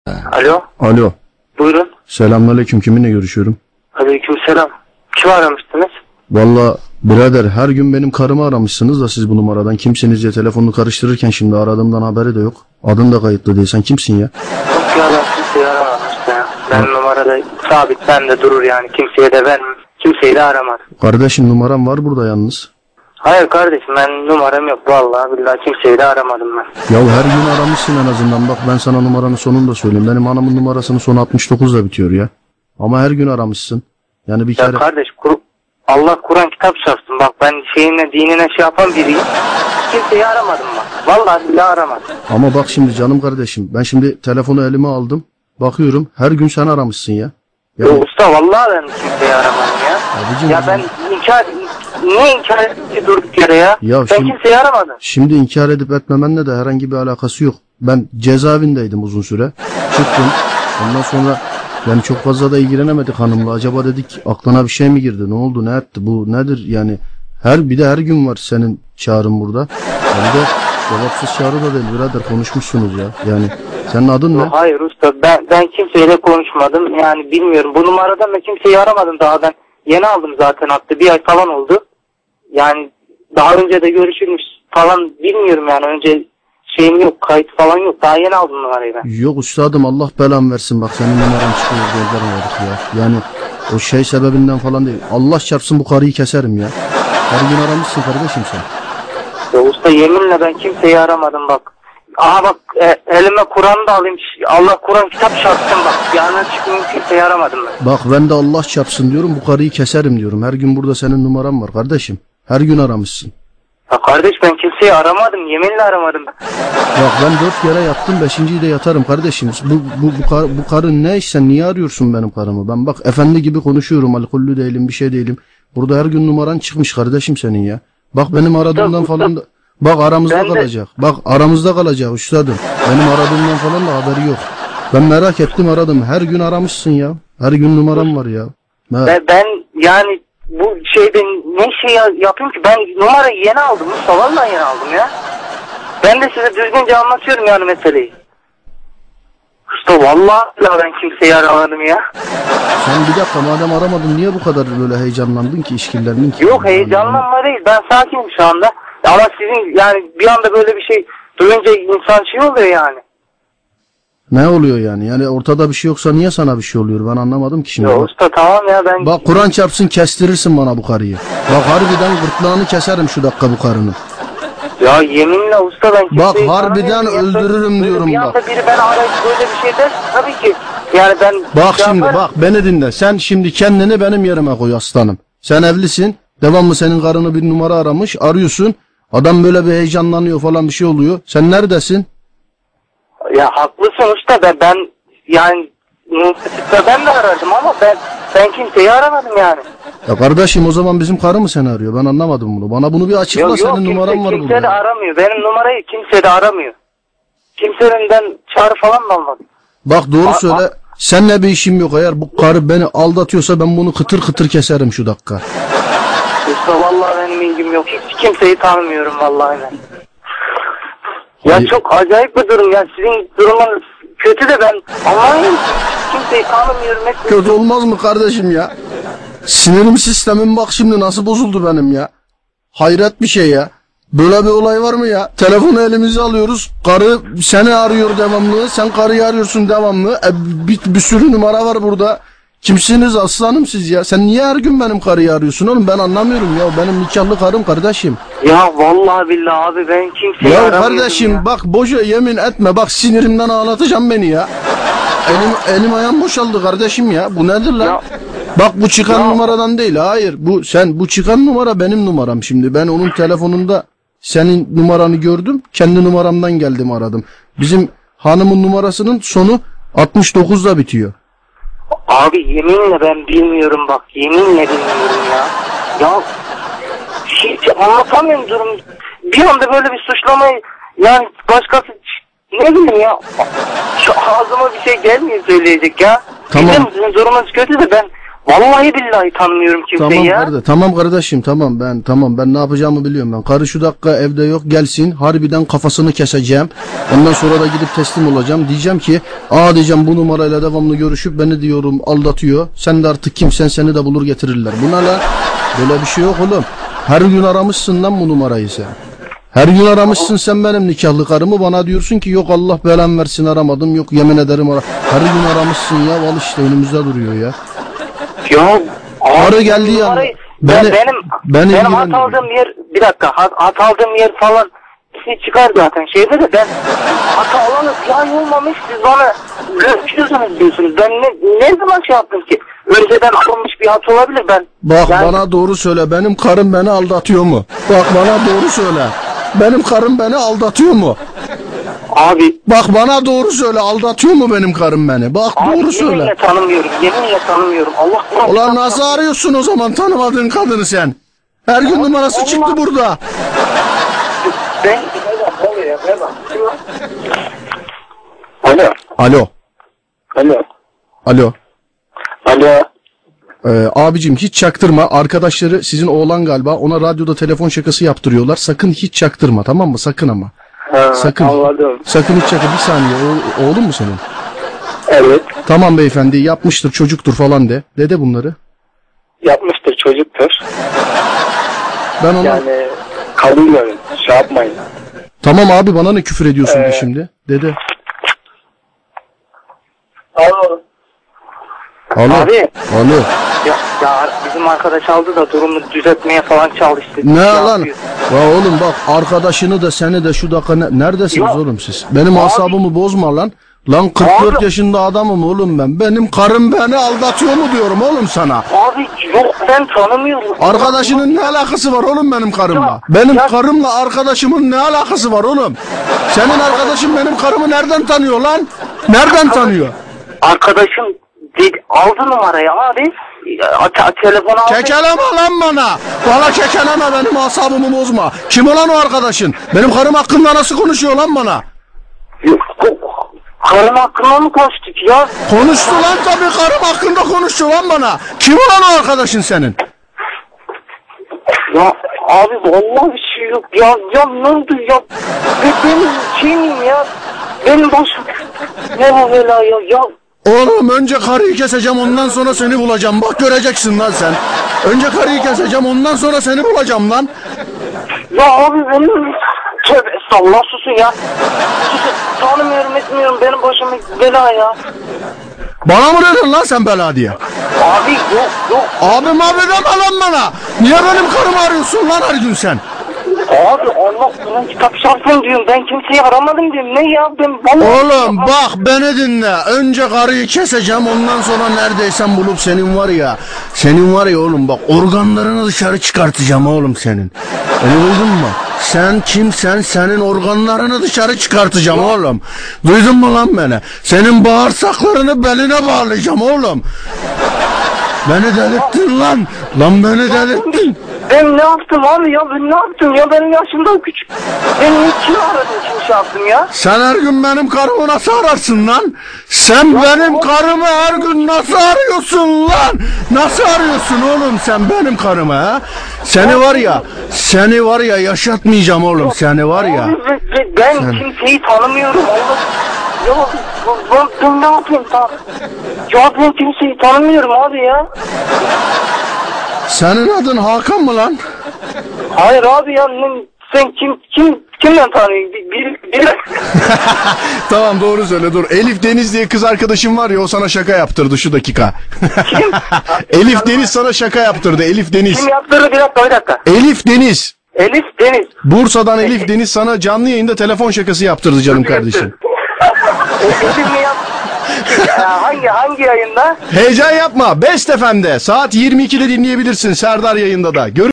Alo. Alo. Buyurun. Selamünaleyküm. Kiminle görüşüyorum? Aleykümselam. Kim aramıştınız? Valla birader her gün benim karımı aramışsınız da siz bu numaradan kimsiniz diye telefonunu karıştırırken şimdi aradığımdan haberi de yok. Adın da kayıtlı değil. Sen kimsin ya? Yok ya, ben kimseyi aramamıştım ya. Ben numarada sabit bende durur yani, kimseye de vermem. Kimseyi de aramaz. Kardeşim numaram var burada yalnız. Hayır kardeşim, ben numaram yok vallahi billahi, kimseyi de aramadım ben. Ya her gün aramışsın en azından, bak ben sana numaranın sonunu da söyleyeyim. Benim hanımın numarasının sonu 69'la bitiyor ya. Ama her gün aramışsın. Yani bir Ya kere... kardeş, Allah Kur'an kitap çarpsın, bak ben şeyine dinine şey yapan biriyim. Kimseyi aramadım bak. Vallahi billahi aramadım. Ama bak şimdi canım kardeşim, ben şimdi telefonu elime aldım. Bakıyorum her gün sen aramışsın ya. Ya usta vallahi ben kimseyi aramadım ya. Abicim, ya ben niye inkar ettim durduk yere ya? Ben kimseyi aramadım. Şimdi inkar edip etmemenle de herhangi bir alakası yok. Ben cezaevindeydim uzun süre. Çıktım. Ondan sonra yani çok fazla da ilgilenemedik hanımla. Acaba dedik aklına bir şey mi girdi? Ne oldu? Ne etti? Bu nedir? Yani bir de her gün var senin çağrın burada. Yani de cevapsız çağrı da değil birader, konuşmuşsunuz ya. Yani senin adın ne? Hayır usta, ben kimseyle konuşmadım. Yani bilmiyorum. Bu numaradan da kimseyi aramadım daha ben. Yeni aldım zaten, hatta bir ay falan oldu. Yani daha önce de görüşülmüş falan, bilmiyorum yani, önce şeyim yok, kayıt falan yok. Daha yeni aldım numarayı ben. Yok üstadım, Allah belamı versin, bak senin numaran çıkıyor gözlerim ya. Yani o şey sebebinden falan değil. Allah çarpsın bu karıyı keserim ya. Her gün aramışsın kardeşim sen. Ya usta yeminle ben kimseyi aramadım bak. Aha bak, elime Kur'an'ı da alayım. Allah Kur'an kitap çarpsın bak. Yani çıkmayayım, kimseyi aramadım ben. Bak ben de Allah çarpsın diyorum, bu karıyı keserim diyorum. Her gün burada senin numaran var kardeşim. Her gün aramışsın. Ya kardeş, ben kimseyi aramadım. Yeminle aramadım. Bak ben 4 kere yattım, 5.'yi de yatarım kardeşim. Bu karın ne iş, sen niye arıyorsun benim karımı? Ben bak efendi gibi konuşuyorum, alkollü değilim, bir şey değilim. Burada her gün numaran çıkmış kardeşim senin ya. Bak benim aradığımdan falan da... Bak aramızda kalacak. Bak aramızda kalacak üstadım. Benim aradığımdan falan da haberi yok. Ben merak ettim, aradım. Her gün aramışsın ya. Her gün numaram var ya. Ben yani bu şeyden ne şey yapayım ki, ben numarayı yeni aldım. Vallahi yeni aldım ya. Ben de size düzgünce anlatıyorum yani meseleyi. Usta vallahi ben kimseyi aramadım ya. Sen bir dakika, madem aramadın niye bu kadar böyle heyecanlandın ki, işkillendin ki? Yok, heyecanlanma değil. Ben sakinim şu anda. Ama sizin yani bir anda böyle bir şey duyunca insan şey oluyor yani. Ne oluyor yani? Yani ortada bir şey yoksa niye sana bir şey oluyor? Ben anlamadım ki şimdi. Ya usta tamam ya, ben... Bak Kur'an çarpsın kestirirsin bana bu karıyı. Bak harbiden gırtlağını keserim şu dakika bu karının. Ya yeminle usta ben... Bak harbiden öldürürüm diyorum bir bak. Bir anda biri ben arayıp böyle bir şey der tabii ki. Yani ben... Bak şimdi bak beni dinle. Sen şimdi kendini benim yerime koy aslanım. Sen evlisin. Devamlı senin karını bir numara aramış. Arıyorsun. Adam böyle bir heyecanlanıyor falan, bir şey oluyor. Sen neredesin? Ya haklısın usta, ben yani ben de arardım ama ben kimseyi aramadım yani. Ya kardeşim o zaman bizim karı mı seni arıyor? Ben anlamadım bunu. Bana bunu bir açıkla. Yok, senin numaran var burada. Kimse de aramıyor. Benim numarayı kimse de aramıyor. Kimsenin çağrı falan da almadım. Bak doğru söyle. Seninle bir işim yok. Eğer bu karı beni aldatıyorsa ben bunu kıtır kıtır keserim şu dakika. Usta vallahi benim ilgim yok. Hiç kimseyi tanımıyorum vallahi ben. Ya çok acayip bir durum ya. Sizin durumunuz kötü de ben anlamayayım. Kimseyi tanımıyorum. Kötü olmaz mı kardeşim ya? Sinirim sistemim bak şimdi nasıl bozuldu benim ya. Hayret bir şey ya. Böyle bir olay var mı ya? Telefonu elimize alıyoruz. Karı seni arıyor devamlı. Sen karıyı arıyorsun devamlı. Bir sürü numara var burada. Kimsiniz aslanım siz ya? Sen niye her gün benim karıyı arıyorsun oğlum? Ben anlamıyorum ya. Benim nikahlı karım kardeşim. Ya vallahi billahi abi ben kimseyi aramıyorum kardeşim ya. Bak boşa yemin etme. Bak sinirimden ağlatacağım beni ya. Elim ayağım boşaldı kardeşim ya. Bu nedir lan? Ya. Bak bu çıkan numaradan değil. Hayır. Bu çıkan numara benim numaram şimdi. Ben onun telefonunda senin numaranı gördüm. Kendi numaramdan geldim aradım. Bizim hanımın numarasının sonu 69'da bitiyor. Abi yeminle ben bilmiyorum bak. Yeminle bilmiyorum ya. Ya hiç anlatamıyorum durum. Bir anda böyle bir suçlamayı yani başkası ne bileyim ya. Şu ağzıma bir şey gelmiyor söyleyecek ya. Tamam. Sizin durumunuz kötü de ben Vallahi billahi tanımıyorum kimseyi Tamam ya. tamam kardeşim tamam ben ne yapacağımı biliyorum ben. Karı şu dakika evde yok, gelsin harbiden kafasını keseceğim. Ondan sonra da gidip teslim olacağım. Diyeceğim ki diyeceğim bu numarayla devamlı görüşüp beni diyorum aldatıyor. Sen de artık kimsen, seni de bulur getirirler. Bu ne lan? Böyle bir şey yok oğlum. Her gün aramışsın lan bu numarayı sen. Her gün aramışsın sen benim nikahlı karımı, bana diyorsun ki yok Allah belanı versin aramadım, yok yemin ederim Her gün aramışsın ya, al işte önümüzde duruyor ya. Ya Arı geldiği ya. Benim hat aldığım yer, bir dakika, hat aldığım yer falan şey çıkar zaten şeyde de, ben hata alanı bir ay olmamış, siz bana görüşüyorsunuz diyorsunuz. Ben ne zaman şey yaptım ki? Önceden alınmış bir hat olabilir ben. Bak bana doğru söyle, benim karım beni aldatıyor mu? Bak bana doğru söyle. Benim karım beni aldatıyor mu? Abi. Bak bana doğru söyle, aldatıyor mu benim karım beni? Bak abi, doğru söyle. Yeminle tanımıyorum. Allah Kur'an. Ulan nasıl arıyorsun o zaman tanımadığın kadını sen? Her gün numarası çıktı burada. Alo. Abicim hiç çaktırma. Arkadaşları sizin oğlan galiba, ona radyoda telefon şakası yaptırıyorlar. Sakın hiç çaktırma, tamam mı? Sakın ama. Sakın. Anladım. Sakın hiç çaktırma. Bir saniye. Oğlun mu senin? Evet. Tamam beyefendi, yapmıştır, çocuktur falan de. De bunları. Yapmıştır, çocuktur. Ben ona... Yani kabulüm. Şey yapmayın. Tamam abi, bana ne küfür ediyorsun de şimdi? Dede. Alo. Abi. Alo. Ya bizim arkadaş aldı da durumu düzeltmeye falan çalıştı. Ne lan? Ya oğlum bak, arkadaşını da seni de şu dakika neredesiniz oğlum siz? Benim asabımı bozma lan. Lan 44 yaşında adamım oğlum ben. Benim karım beni aldatıyor mu diyorum oğlum sana? Abi yok, ben tanımıyorum. Arkadaşının ne alakası var oğlum benim karımla? Benim karımla arkadaşımın ne alakası var oğlum? Senin arkadaşın benim karımı nereden tanıyor lan? Nereden tanıyor? Arkadaşım aldı numarayı abi. Telefonu aldı. Kekeleme lan bana. Bana kekeleme, benim asabımı bozma. Kim olan o arkadaşın? Benim karım hakkında nasıl konuşuyor lan bana? Karım hakkında mı konuştuk ya? Konuştu lan tabii, karım hakkında konuştu lan bana. Kim olan o arkadaşın senin? Ya abi vallahi bir şey yok ya ne oldu ya? Benim şeyim ya. Benim başım. Ne bu bela ya? Oğlum önce karıyı keseceğim, ondan sonra seni bulacağım. Bak göreceksin lan sen. Önce karıyı keseceğim, ondan sonra seni bulacağım lan. Ya abi benim... Tövbe estağfurullah, susun ya. Susun, tanımıyorum etmiyorum, benim başıma bela ya. Bana mı dedin lan sen bela diye? Abi yok. Abim abi deme lan bana. Niye benim karımı arıyorsun lan her gün sen? Abi Allah Kur'an kitap şartın diyorum, ben kimseyi aramadım diyorum. Ne ya ben vallahi... Oğlum bak beni dinle. Önce karıyı keseceğim, ondan sonra neredeysen bulup senin var ya oğlum, bak organlarını dışarı çıkartacağım oğlum senin. Beni duydun mu? Sen kimsen, senin organlarını dışarı çıkartacağım oğlum. Duydun mu lan beni? Senin bağırsaklarını beline bağlayacağım oğlum. Beni delirttin lan. Lan beni delirttin. Ben ne yaptım abi ya, ben ne yaptım ya, benim yaşımdan küçük. Ben niçin aradım, kim şey yaptım ya? Sen her gün benim karımı nasıl ararsın lan? Sen benim karımı her gün nasıl arıyorsun lan? Nasıl arıyorsun oğlum sen benim karımı ha? Seni var ya yaşatmayacağım oğlum, seni var ya. Ben kimseyi tanımıyorum oğlum. Ya ben ne yapayım ya, ben kimseyi tanımıyorum abi ya. Senin adın Hakan mı lan? Hayır abi ya, sen kimden tanıyorsun? Bir... Tamam doğru söyle, dur. Elif Deniz diye kız arkadaşım var ya, o sana şaka yaptırdı şu dakika. Kim? Elif Deniz sana şaka yaptırdı, Elif Deniz. Kim yaptırdı, bir dakika. Elif Deniz. Bursa'dan Elif Deniz sana canlı yayında telefon şakası yaptırdı canım kardeşim. Elif mi yaptı? Hangi yayında? Heyecan yapma. Best FM'de saat 22'de dinleyebilirsin, Serdar yayında da.